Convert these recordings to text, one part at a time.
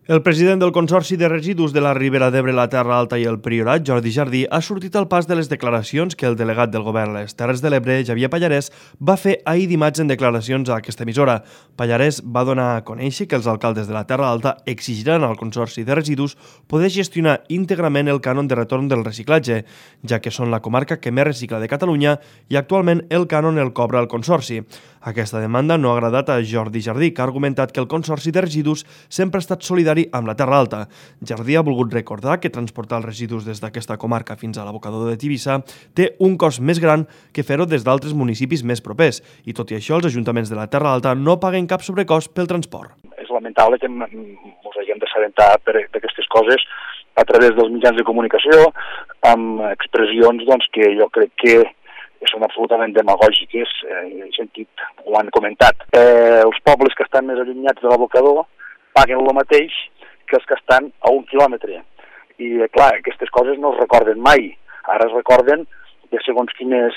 El president del Consorci de Residus de la Ribera d'Ebre, la Terra Alta i el Priorat, Jordi Jardí, ha sortit al pas de les declaracions que el delegat del govern a les Terres de l'Ebre, Xavier Pallarès, va fer ahir dimarts en declaracions a aquesta emissora. Pallarès va donar a conèixer que els alcaldes de la Terra Alta exigiran al Consorci de Residus poder gestionar íntegrament el cànon de retorn del reciclatge, ja que són la comarca que més recicla de Catalunya i actualment el cànon el cobra el Consorci. Aquesta demanda no ha agradat a Jordi Jardí, que ha argumentat que el Consorci de Residus sempre ha estat solidari amb la Terra Alta. Jardí ha volgut recordar que transportar els residus des d'aquesta comarca fins a l'abocador de Tivissa té un cost més gran que fer-ho des d'altres municipis més propers i, tot i això, els ajuntaments de la Terra Alta no paguen cap sobrecost pel transport. És lamentable que ens haguem d'assabentar d'aquestes coses a través dels mitjans de comunicació amb expressions que jo crec que són absolutament demagògiques, he sentit, ho han comentat. Els pobles que estan més allunyats de l'abocador paguen el mateix que els que estan a 1 quilòmetre. I, clar, aquestes coses no es recorden mai. Ara es recorden de segons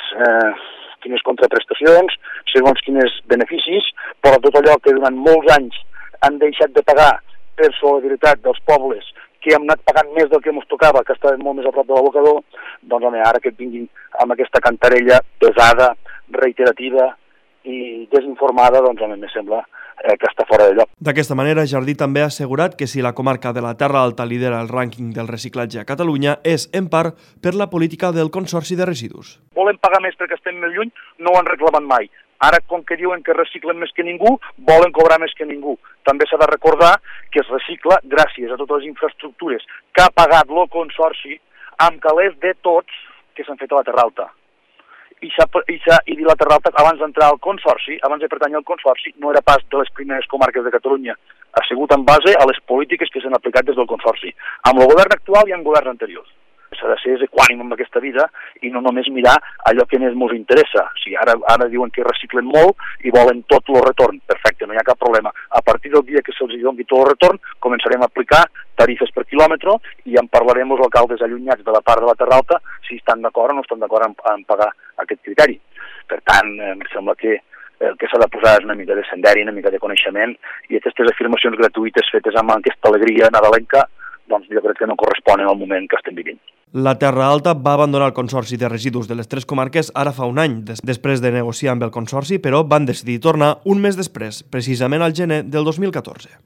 quines contraprestacions, segons quins beneficis, però tot allò que durant molts anys han deixat de pagar per solidaritat dels pobles, que hem anat pagant més del que ens tocava, que estaven molt més a prop de l'abocador, doncs home, ara que et vinguin amb aquesta cantarella pesada, reiterativa i desinformada, doncs home, em sembla que està fora de lloc. D'aquesta manera, Jardí també ha assegurat que si la comarca de la Terra Alta lidera el rànquing del reciclatge a Catalunya és, en part, per la política del Consorci de Residus. Volen pagar més perquè estem més lluny, no ho han reclamat mai. Ara, com que diuen que reciclen més que ningú, volen cobrar més que ningú. També s'ha de recordar que es recicla gràcies a totes les infraestructures que ha pagat el Consorci amb calés de tots que s'han fet a la Terra Alta. I la Terra Alta, abans d'entrar al Consorci, abans de pertànyer al Consorci, no era pas de les primeres comarques de Catalunya. Ha sigut en base a les polítiques que s'han aplicat des del Consorci, amb el govern actual i amb governs anteriors. S'ha de ser equànim amb aquesta vida i no només mirar allò que més ens interessa. O sigui, ara diuen que reciclen molt i volen tot el retorn. Perfecte, no hi ha cap problema. A partir del dia que se'ls doni tot el retorn, començarem a aplicar tarifes per quilòmetre i en parlarem els alcaldes allunyats de la part de la Terra Alta si estan d'acord o no estan d'acord en pagar aquest criteri. Per tant, em sembla que el que s'ha de posar és una mica de senderi, una mica de coneixement, i aquestes afirmacions gratuïtes fetes amb aquesta alegria nadalenca, doncs jo crec que no corresponen al moment que estem vivint. La Terra Alta va abandonar el Consorci de Residus de les 3 comarques ara fa un any, després de negociar amb el Consorci, però van decidir tornar un mes després, precisament al gener del 2014.